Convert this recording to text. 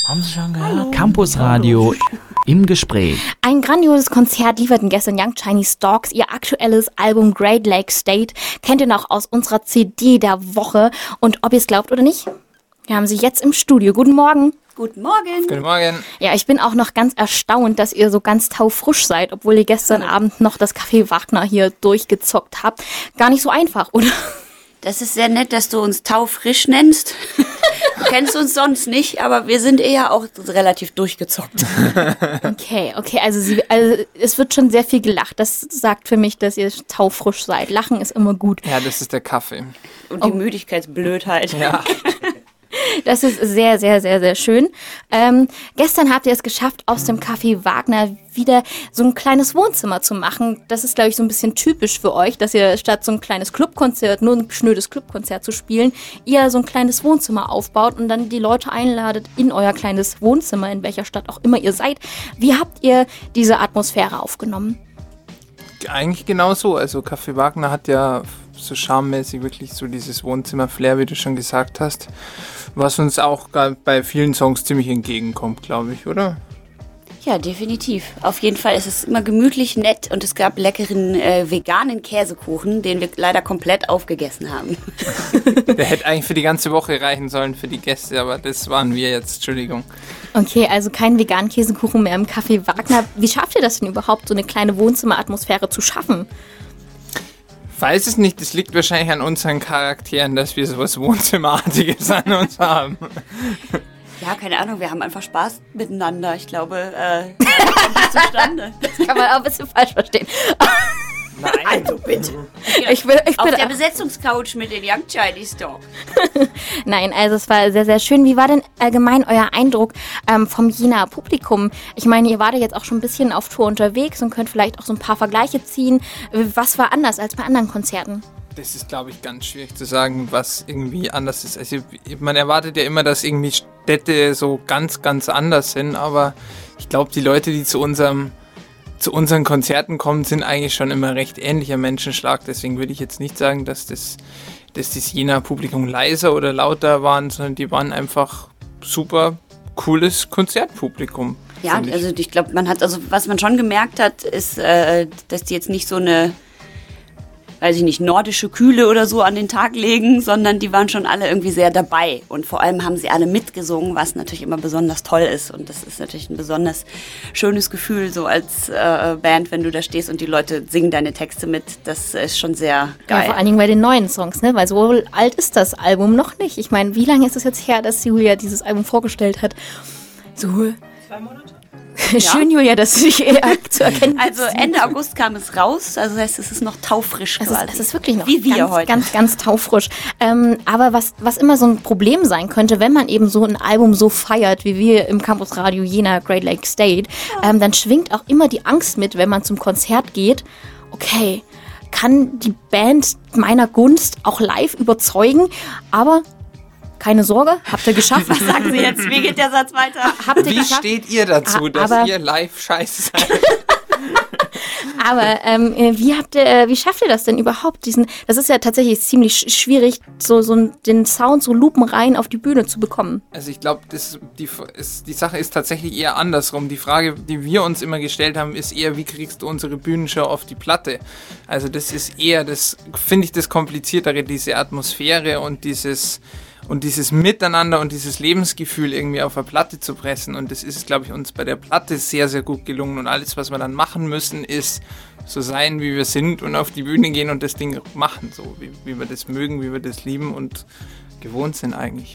Haben Sie schon gehört? Campusradio im Gespräch. Ein grandioses Konzert lieferten gestern Young Chinese Dogs. Ihr aktuelles Album Great Lake State kennt ihr noch aus unserer CD der Woche. Und ob ihr es glaubt oder nicht, wir haben sie jetzt im Studio. Guten Morgen. Guten Morgen. Guten Morgen. Ja, ich bin auch noch ganz erstaunt, dass ihr so ganz taufrisch seid, obwohl ihr gestern Abend noch das Café Wagner hier durchgezockt habt. Gar nicht so einfach, oder? Das ist sehr nett, dass du uns taufrisch nennst. Du kennst uns sonst nicht, aber wir sind eher auch relativ durchgezockt. Okay, also es wird schon sehr viel gelacht. Das sagt für mich, dass ihr taufrisch seid. Lachen ist immer gut. Ja, das ist der Kaffee. Und die Müdigkeitsblödheit. Ja. Das ist sehr, sehr, sehr, sehr schön. Gestern habt ihr es geschafft, aus dem Café Wagner wieder so ein kleines Wohnzimmer zu machen. Das ist, glaube ich, so ein bisschen typisch für euch, dass ihr statt so ein kleines Clubkonzert, nur ein schnödes Clubkonzert zu spielen, ihr so ein kleines Wohnzimmer aufbaut und dann die Leute einladet in euer kleines Wohnzimmer, in welcher Stadt auch immer ihr seid. Wie habt ihr diese Atmosphäre aufgenommen? Eigentlich genau so. Also Café Wagner hat ja so charmemäßig wirklich so dieses Wohnzimmer-Flair, wie du schon gesagt hast, was uns auch bei vielen Songs ziemlich entgegenkommt, glaube ich, oder? Ja, definitiv. Auf jeden Fall ist es immer gemütlich, nett und es gab leckeren veganen Käsekuchen, den wir leider komplett aufgegessen haben. Der hätte eigentlich für die ganze Woche reichen sollen für die Gäste, aber das waren wir jetzt, Entschuldigung. Okay, also kein veganen Käsekuchen mehr im Café Wagner. Wie schafft ihr das denn überhaupt, so eine kleine Wohnzimmeratmosphäre zu schaffen? Weiß es nicht, das liegt wahrscheinlich an unseren Charakteren, dass wir sowas Wohnzimmerartiges an uns haben. Ja, keine Ahnung, wir haben einfach Spaß miteinander. Ich glaube, das kommt zustande. Das kann man auch ein bisschen falsch verstehen. Nein. Also bitte. Ich bin Auf der Besetzungscouch mit den Young Chinese Dogs. Nein, also es war sehr, sehr schön. Wie war denn allgemein euer Eindruck vom Jenaer Publikum? Ich meine, ihr wart ja jetzt auch schon ein bisschen auf Tour unterwegs und könnt vielleicht auch so ein paar Vergleiche ziehen. Was war anders als bei anderen Konzerten? Das ist, glaube ich, ganz schwierig zu sagen, was irgendwie anders ist. Also man erwartet ja immer, dass irgendwie Städte so ganz, ganz anders sind, aber ich glaube, die Leute, die zu unseren Konzerten kommen, sind eigentlich schon immer recht ähnlicher Menschenschlag. Deswegen würde ich jetzt nicht sagen, dass das Jenaer Publikum leiser oder lauter waren, sondern die waren einfach super cooles Konzertpublikum. Ja, also ich glaube, was man schon gemerkt hat, ist, dass die jetzt nicht so eine, weiß ich nicht, nordische Kühle oder so an den Tag legen, sondern die waren schon alle irgendwie sehr dabei. Und vor allem haben sie alle mitgesungen, was natürlich immer besonders toll ist. Und das ist natürlich ein besonders schönes Gefühl, so als Band, wenn du da stehst und die Leute singen deine Texte mit. Das ist schon sehr geil. Ja, vor allen Dingen bei den neuen Songs, ne? Weil so alt ist das Album noch nicht. Ich meine, wie lange ist es jetzt her, dass Julia dieses Album vorgestellt hat? So 2 Monate. Schön, Julia, dass du dich zu erkennen Also Ende August kam es raus, also das heißt, es ist noch taufrisch quasi. Es ist wirklich noch wie wir ganz, heute. ganz, ganz taufrisch. Aber was immer so ein Problem sein könnte, wenn man eben so ein Album so feiert, wie wir im Campusradio Jena Great Lake State, dann schwingt auch immer die Angst mit, wenn man zum Konzert geht. Okay, kann die Band meiner Gunst auch live überzeugen, aber keine Sorge, habt ihr geschafft. Was sagen Sie jetzt? Wie geht der Satz weiter? Wie steht ihr dazu, dass ihr live scheiße seid? Aber wie schafft ihr das denn überhaupt? Das ist ja tatsächlich ziemlich schwierig, so den Sound so lupenrein auf die Bühne zu bekommen. Also ich glaube, die Sache ist tatsächlich eher andersrum. Die Frage, die wir uns immer gestellt haben, ist eher, wie kriegst du unsere Bühnenshow auf die Platte? Also das ist eher, finde ich, das Kompliziertere, diese Atmosphäre und dieses Miteinander und dieses Lebensgefühl irgendwie auf der Platte zu pressen. Und das ist, glaube ich, uns bei der Platte sehr, sehr gut gelungen. Und alles, was wir dann machen müssen, ist so sein, wie wir sind und auf die Bühne gehen und das Ding machen, so wie wir das mögen, wie wir das lieben und gewohnt sind eigentlich.